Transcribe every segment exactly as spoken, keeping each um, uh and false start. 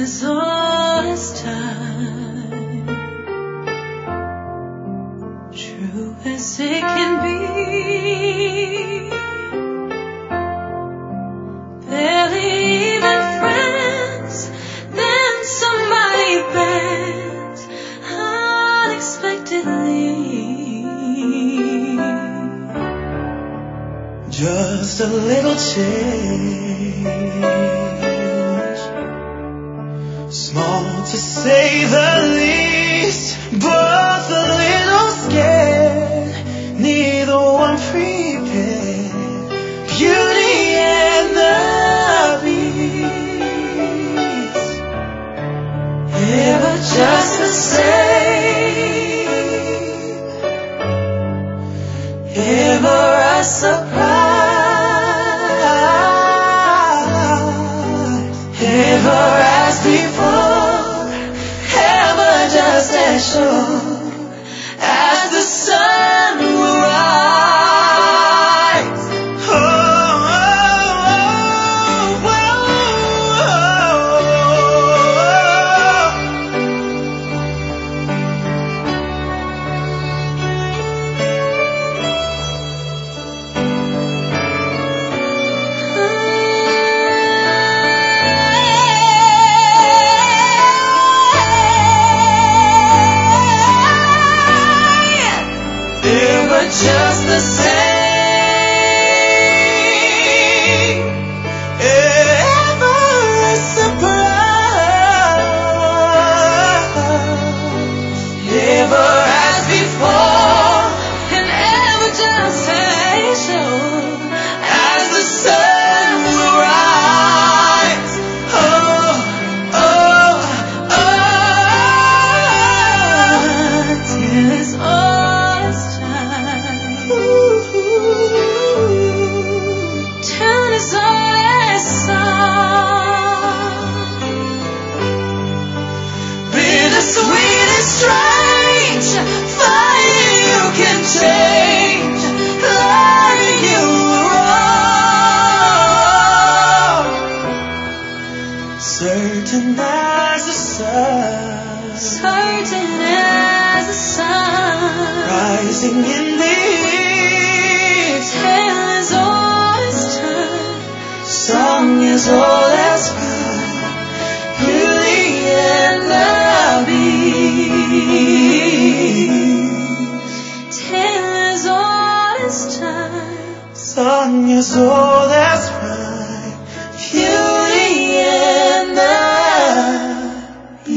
as old as time, true as it can be. Barely even friends, then somebody bends unexpectedly. Just a little change, small to say the least, both a little scared, neither one prepared. Beauty and the Beast, ever just the same, ever a surprise, ever as before, ever just as sure as the sun will rise. Oh, oh, oh, ever just the same, ever a surprise, ever as before, And ever just as sure as the sun will rise. Oh, oh, till as old as time, oh. till as old as song. Bittersweet and strange, finding you can change, lying you were wrong. Certain as the sun, Certain as the sun, rising in the east, tale as old as time, song as old as time, beauty and the Beast, tale as old as time, song as old as time, beauty and the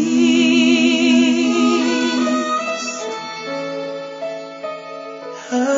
Beast.